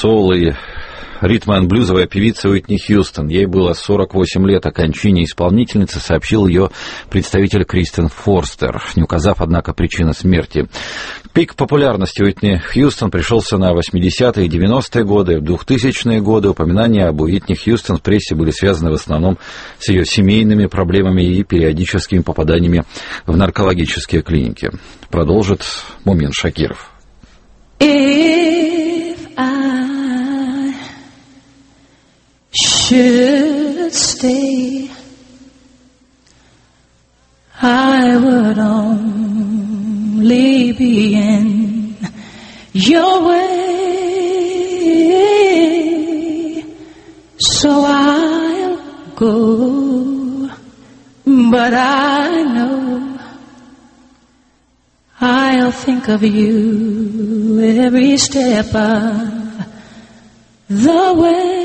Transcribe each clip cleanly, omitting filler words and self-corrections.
соул и ритм-энд-блюзовая певица Уитни Хьюстон. Ей было 48 лет. О кончине исполнительницы сообщил ее представитель Кристен Форстер, не указав, однако, причины смерти. Пик популярности Уитни Хьюстон пришелся на 80-е и 90-е годы. В 2000-е годы упоминания об Уитни Хьюстон в прессе были связаны в основном с ее семейными проблемами и периодическими попаданиями в наркологические клиники. Продолжит Мумин Шакиров. Should stay, I would only be in your way, so I'll go, but I know I'll think of you every step of the way.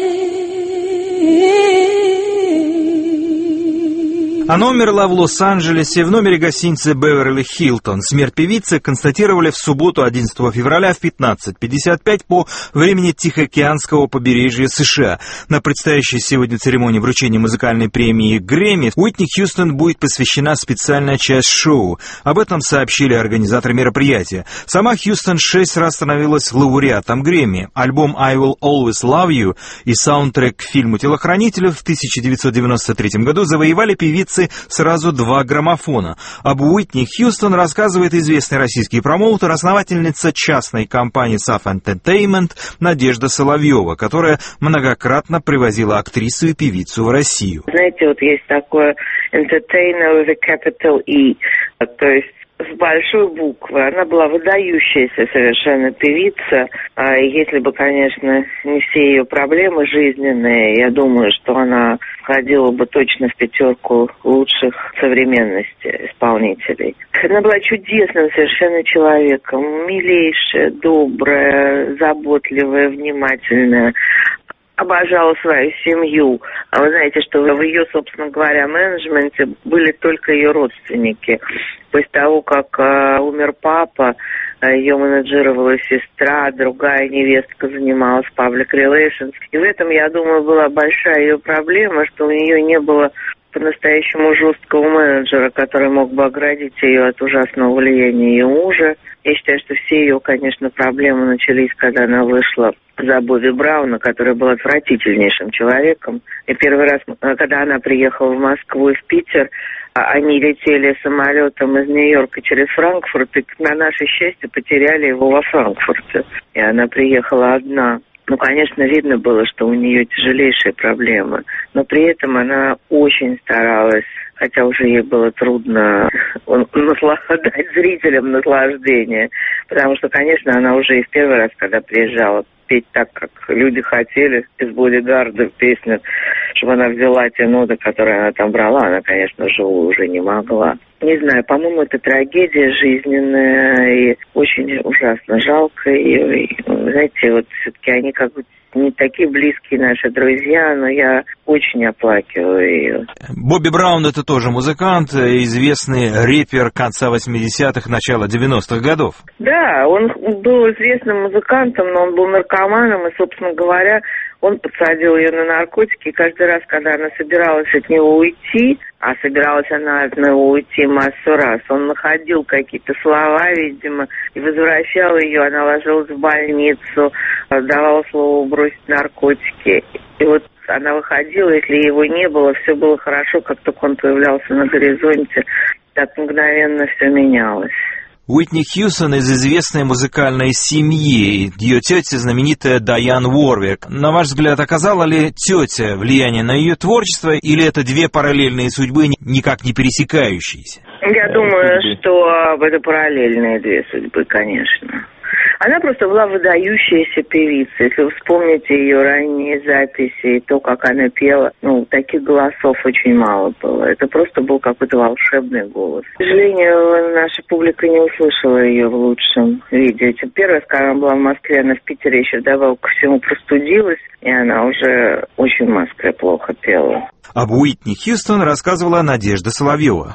Она умерла в Лос-Анджелесе в номере гостиницы Беверли Хилтон. Смерть певицы констатировали в субботу 11 февраля в 15:55 по времени Тихоокеанского побережья США. На предстоящей сегодня церемонии вручения музыкальной премии Грэмми Уитни Хьюстон будет посвящена специальная часть шоу. Об этом сообщили организаторы мероприятия. Сама Хьюстон 6 раз становилась лауреатом Грэмми. Альбом «I Will Always Love You» и саундтрек к фильму «Телохранитель» в 1993 году завоевали певицы сразу 2 граммофона. Об Уитни Хьюстон рассказывает известный российский промоутер, основательница частной компании SAF Entertainment Надежда Соловьева, которая многократно привозила актрису и певицу в Россию. Знаете, вот есть такое entertainer with a capital E, то есть с большой буквы. Она была выдающаяся совершенно певица. Если бы, конечно, не все ее проблемы жизненные, я думаю, что она входила бы точно в 5 лучших современности исполнителей. Она была чудесным совершенно человеком, милейшая, добрая, заботливая, внимательная. Обожала свою семью. А вы знаете, что в ее, собственно говоря, менеджменте были только ее родственники. После того, как умер папа, ее менеджировала сестра, другая невестка занималась public relations. И в этом, я думаю, была большая ее проблема, что у нее не было по-настоящему жесткого менеджера, который мог бы оградить ее от ужасного влияния ее мужа. Я считаю, что все ее, конечно, проблемы начались, когда она вышла за Бобби Брауна, который был отвратительнейшим человеком. И первый раз, когда она приехала в Москву и в Питер, они летели самолетом из Нью-Йорка через Франкфурт, и на наше счастье потеряли его во Франкфурте. И она приехала одна. Ну, конечно, видно было, что у нее тяжелейшие проблемы, но при этом она очень старалась, хотя уже ей было трудно дать зрителям наслаждение, потому что, конечно, она уже и в первый раз, когда приезжала, петь так, как люди хотели, из «Бодигарда» песню, чтобы она взяла те ноты, которые она там брала, она, конечно, уже не могла. Не знаю, по-моему, это трагедия жизненная, и очень ужасно жалко ее. И, знаете, вот все-таки они как бы не такие близкие наши друзья, но я очень оплакиваю ее. Бобби Браун — это тоже музыкант, известный рэпер конца 80-х, начала 90-х годов. Да, он был известным музыкантом, но он был наркоманом, и, собственно говоря, он подсадил ее на наркотики, и каждый раз, когда она собиралась от него уйти, а собиралась она от него уйти массу раз, он находил какие-то слова, видимо, и возвращал ее, она ложилась в больницу, давала слово бросить наркотики. И вот она выходила, если его не было, все было хорошо, как только он появлялся на горизонте, так мгновенно все менялось. Уитни Хьюстон из известной музыкальной семьи. Ее тетя знаменитая Дайан Уорвик. На ваш взгляд, оказала ли тетя влияние на ее творчество, или это 2 параллельные судьбы, никак не пересекающиеся? Я думаю, что это параллельные 2 судьбы, конечно. Она просто была выдающаяся певица. Если вы вспомните ее ранние записи и то, как она пела, таких голосов очень мало было. Это просто был какой-то волшебный голос. К сожалению, наша публика не услышала ее в лучшем виде. Первый раз, когда она была в Москве, она в Питере еще вдобавок ко всему простудилась, и она уже очень в Москве плохо пела. Об Уитни Хьюстон рассказывала Надежда Соловьева.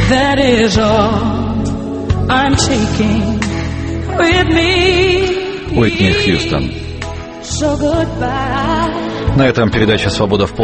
That is all I'm taking with me. Уитни Хьюстон. So goodbye. На этом передача «Свобода в